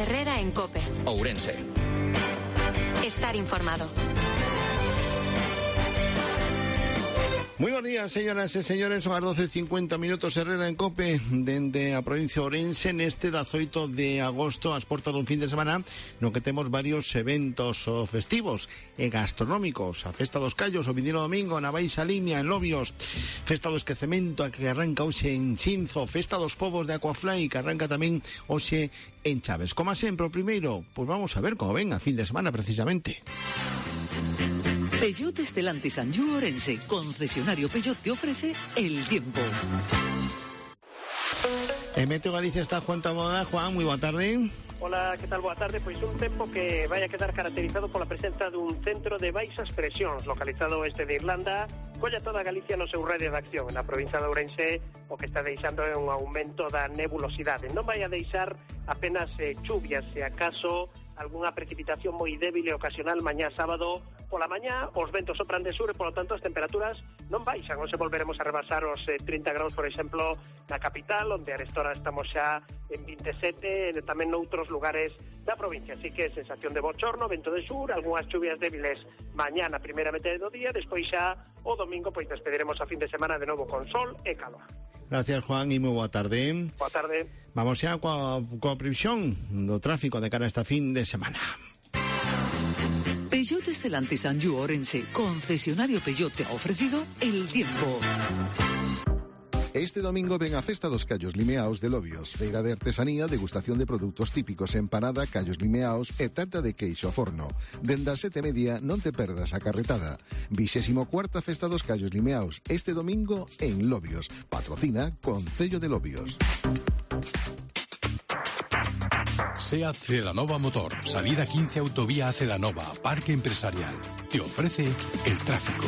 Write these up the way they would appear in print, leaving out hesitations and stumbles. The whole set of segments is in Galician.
Herrera en COPE. Ourense. Estar informado. Muy buenos días, señoras e señores, son as 12:50 minutos. Herrera en COPE, dende a provincia de Ourense, neste 18 de agosto, ás portas dun fin de semana no que temos varios eventos festivos e gastronómicos. A Festa dos Callos, o vindeiro domingo, na Baixa Limia, en Lobios. Festa do Esquecemento, a que arranca hoxe en Xinzo. Festa dos Povos de Aquafly, que arranca tamén hoxe en Chaves. Como sempre, o primeiro, pois vamos a ver como ven a fin de semana, precisamente. Peugeot Stellantis Anjou Ourense, concesionario Peugeot, te ofrece el tiempo. En Meteo Galicia está Juan Taboada. Juan, moi boa tarde. Hola, que tal? Boa tarde. Pois un tempo que vai a quedar caracterizado pola presenza dun centro de baixas presións localizado oeste de Irlanda. Colla toda Galicia no seu radio de acción. Na provincia de Ourense o que está deixando é un aumento da nebulosidade. Non vai a deixar apenas chuvias, se acaso algunha precipitación moi débil e ocasional mañá sábado pola mañá. Os ventos sopran de sur e, polo tanto, as temperaturas non baixan. Hoxe volveremos a rebasar os 30 graus, por exemplo, na capital, onde a restora estamos xa en 27, e tamén noutros lugares da provincia. Así que sensación de bochorno, vento de sur, algunhas chuvias débiles mañá na primeira metade do día, despois xa o domingo pois despediremos a fin de semana de novo con sol e calor. Gracias, Juan, e moi boa tarde. Boa tarde. Vamos xa coa previsión do tráfico de cara a esta fin de semana. Peugeot Stellantis Anjou Ourense, concesionario Peugeot, te ha ofrecido el tiempo. Este domingo ven a Festa dos Callos Limeaos de Lobios, feira de artesanía, degustación de produtos típicos, empanada, callos limeaos e tarta de queixo a forno. Dende as 7:30 non te perdas a carretada. 24ª Festa dos Callos Limeaos, este domingo en Lobios. Patrocina Concello de Lobios. SEAT Celanova Motor, salida 15 Autovía a Celanova, Parque Empresarial. Te ofrece el tráfico.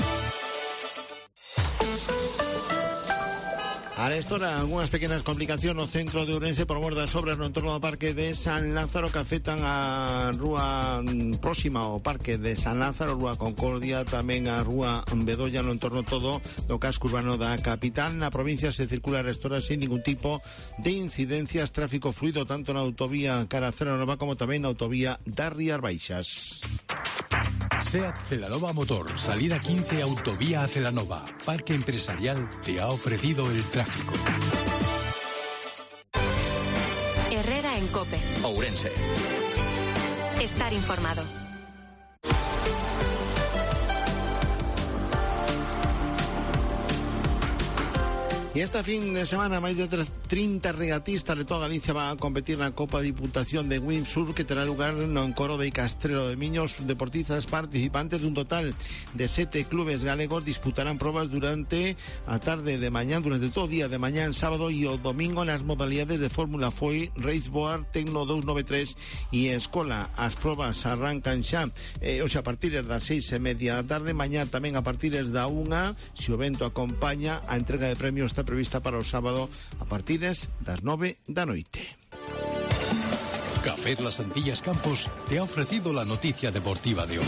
A esta hora, algunhas pequenas complicacións no centro de Ourense por mor das obras no entorno do Parque de San Lázaro que afectan a rúa próxima ao Parque de San Lázaro, rúa Concordia, tamén a rúa Bedolla, no entorno todo do casco urbano da capital. Na provincia se circula a esta hora sin ningún tipo de incidencias, tráfico fluido tanto na autovía cara a Celanova como tamén na autovía das Rías Baixas. SEAT Celanova Motor, salida 15 Autovía a Celanova, Parque Empresarial, te ha ofrecido el tráfico. Herrera en COPE. Ourense. Estar informado. E esta fin de semana máis de 30 regatistas de toda Galicia van a competir na Copa Diputación de Windsurf, que terá lugar no encoro de Castrelo de Miños. Deportistas participantes dun total de 7 clubes galegos disputarán probas durante a tarde de mañán, durante todo o día de mañán, sábado e o domingo nas modalidades de Fórmula Foi, Raceboard, Tecno 293 e Escola. As probas arrancan xa hoxe a partir das 6:30 da tarde, mañán tamén a partir da 1:00, se o vento acompaña. A entrega de premios está prevista para o sábado a partir das 9 da noite. Café Las Antillas Campos te ha ofrecido la noticia deportiva de hoy.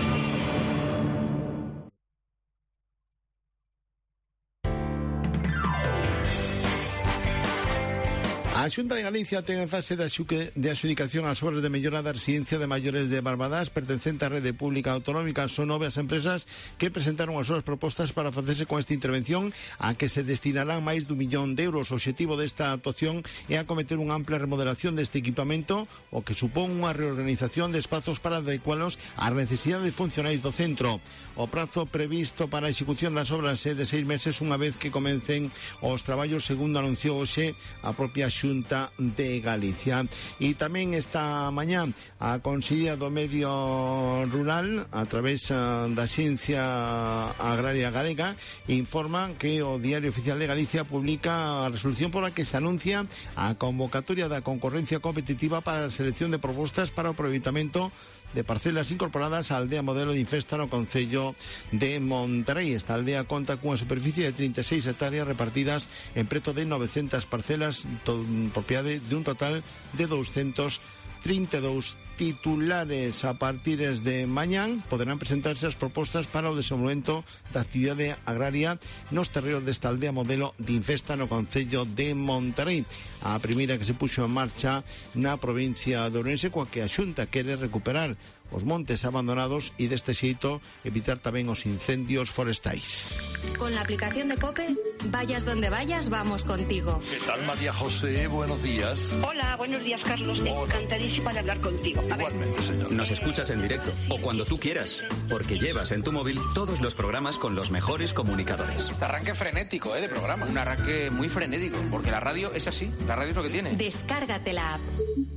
A Xunta de Galicia ten en fase de adxudicación as obras de mellora da residencia de maiores de Barbadás, pertencente á rede pública autonómica. Son 9 as empresas que presentaron as súas propostas para facerse con esta intervención, a que se destinarán máis d'1 millón de euros. O obxectivo desta actuación é acometer unha ampla remodelación deste equipamento, o que supón unha reorganización de espazos para adecualos ás necesidades funcionais do centro. O prazo previsto para a execución das obras é de 6 meses, unha vez que comecen os traballos, segundo anunciou hoxe a propia Xunta de Galicia. E tamén esta mañá a Consellería do Medio Rural, a través da Xencia Agraria Galega, informa que o Diario Oficial de Galicia publica a resolución pola que se anuncia a convocatoria da concorrencia competitiva para a selección de propostas para o aproveitamento de parcelas incorporadas á aldea modelo de Infesta no concello de Monterrey. Esta aldea conta cunha superficie de 36 hectáreas repartidas en preto de 900 parcelas, propiedade de un total de 232 titulares. A partir de mañán poderán presentarse as propostas para o desenvolvemento da actividade agraria nos terreos desta aldea modelo de Infesta no concello de Monterrey. A primeira que se puxo en marcha na provincia de Ourense, coa que a Xunta quere recuperar os montes abandonados e deste xeito evitar tamén os incendios forestais. Con la aplicación de COPE, vayas donde vayas, vamos contigo. ¿Qué tal, María José? Buenos días. Hola, buenos días, Carlos. Encantadísima de hablar contigo. Igualmente, señor. Nos escuchas en directo o cuando tú quieras, porque llevas en tu móvil todos los programas con los mejores comunicadores. Este arranque frenético, de programa. Un arranque muy frenético, porque la radio es así. La radio es lo que tiene. Descárgate la app.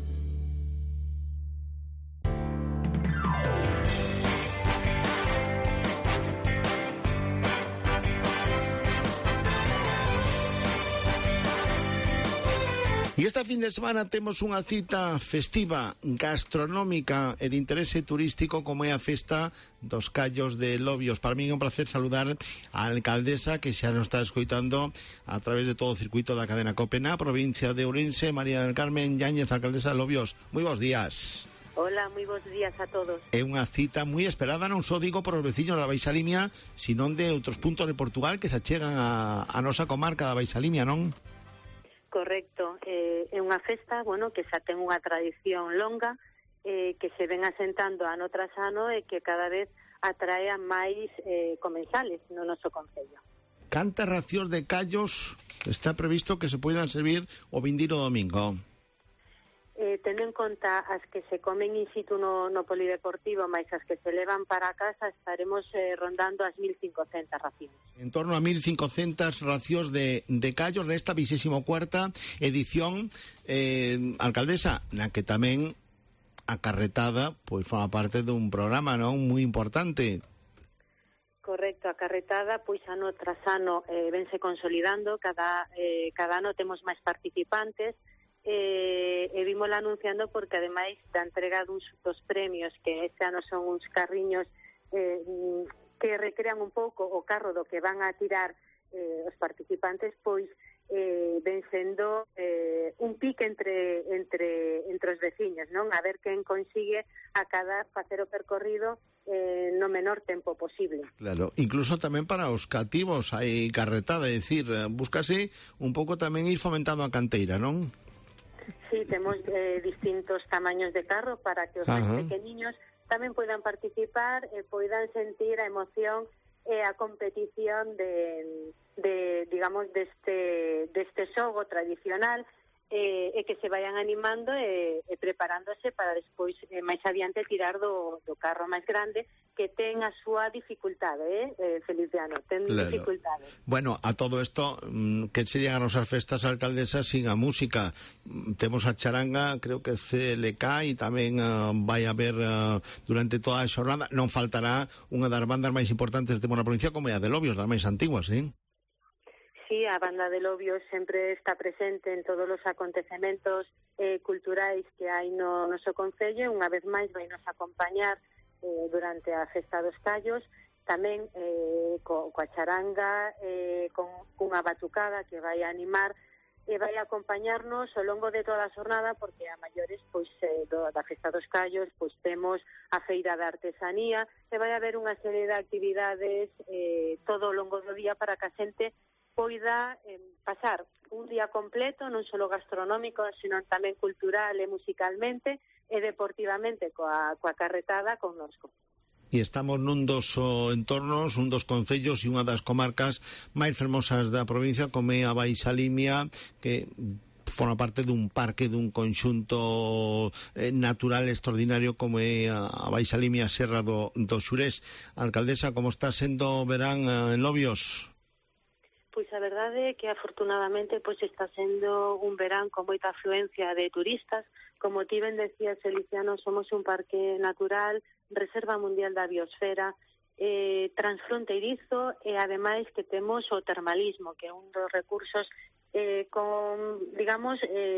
E esta fin de semana temos unha cita festiva, gastronómica e de interese turístico como é a festa dos Callos de Lobios. Para mí é un placer saludar a alcaldesa que xa nos está escoitando a través de todo o circuito da cadena COPE na provincia de Ourense, María del Carmen Yáñez, alcaldesa de Lobios. Moi bons días. Hola, moi bons días a todos. É unha cita moi esperada, non só digo por os veciños da Baixa Limia, sino de outros puntos de Portugal que se achegan a nosa comarca da Baixa Limia, non? Correcto, é unha festa, que xa ten unha tradición longa, que se ven asentando ano tras ano e que cada vez atrae a máis comensales no noso concello. Cantas racións de callos está previsto que se poidan servir o vindeiro domingo? Tendo en conta as que se comen in situ no polideportivo, máis as que se levan para casa, estaremos rondando as 1.500 racións. En torno a 1.500 racións de callos nesta 24ª edición, alcaldesa, na que tamén a carretada pois forma parte dun programa, non, moi importante. Correcto, a carretada pois ano tras ano vense consolidando, cada ano temos máis participantes, e vímola anunciando porque ademais da entrega dos premios, que este ano son uns carriños que recrean un pouco o carro do que van a tirar os participantes, pois ven sendo un pique entre os veciños, non? A ver quen consigue facer o percorrido no menor tempo posible. Claro, incluso tamén para os cativos hai carretada, é dicir, búscase un pouco tamén ir fomentando a canteira, non? Sí, temos distintos tamaños de carro para que os máis pequeniños tamén poidan participar e poidan sentir a emoción e a competición digamos, deste xogo tradicional e que se vayan animando e preparándose para despois máis adiante tirar do carro máis grande que ten a súa dificultade, Feliciano, ten dificultade. Bueno, a todo isto, que serían as nosas festas, alcaldesas, sin a música? Temos a charanga, creo que CLK, e tamén vai haber durante toda a xornada, non faltará unha das bandas máis importantes de na provincia, como é a de Lobios, das máis antiguas, ¿sí? Sí, a banda de Lobios sempre está presente en todos os acontecementos culturais que hai no noso concello. Unha vez máis vai nos acompañar durante a Festa dos Callos, tamén coa charanga, cunha batucada que vai animar e vai acompañarnos ao longo de toda a xornada, porque a maiores pois da Festa dos Callos pois temos a feira de artesanía e vai haber unha serie de actividades todo ao longo do día para que a xente poida pasar un día completo, non só gastronómico, sino tamén cultural e musicalmente e deportivamente coa carretada connosco. E estamos nun dos entornos, un dos concellos e unha das comarcas máis fermosas da provincia, como é a Baixa Limia, que forma parte dun parque, dun conxunto natural extraordinario como é a Baixa Limia, Serra do Xurés. Alcaldesa, como está sendo o verán en Lobios? Pois a verdade é que afortunadamente pois está sendo un verán con moita afluencia de turistas. Como ti ben decías, Feliciano, somos un parque natural, Reserva Mundial da Biosfera, transfronteirizo e ademais que temos o termalismo, que é un dos recursos con, digamos,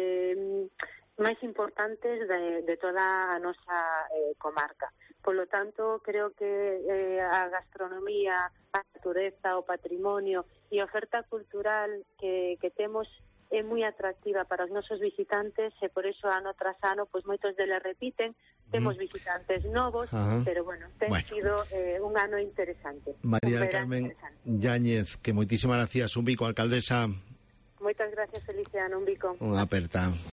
máis importantes de toda a nosa comarca. Por lo tanto, creo que a gastronomía, a natureza, o patrimonio e a oferta cultural que temos é moi atractiva para os nosos visitantes e por iso ano tras ano pois moitos deles repiten. Temos visitantes novos, pero bueno, ten sido un ano interesante. María del Carmen Yáñez, que moitísimas gracias, un bico, alcaldesa. Moitas gracias, Feliciano, un bico. Unha aperta.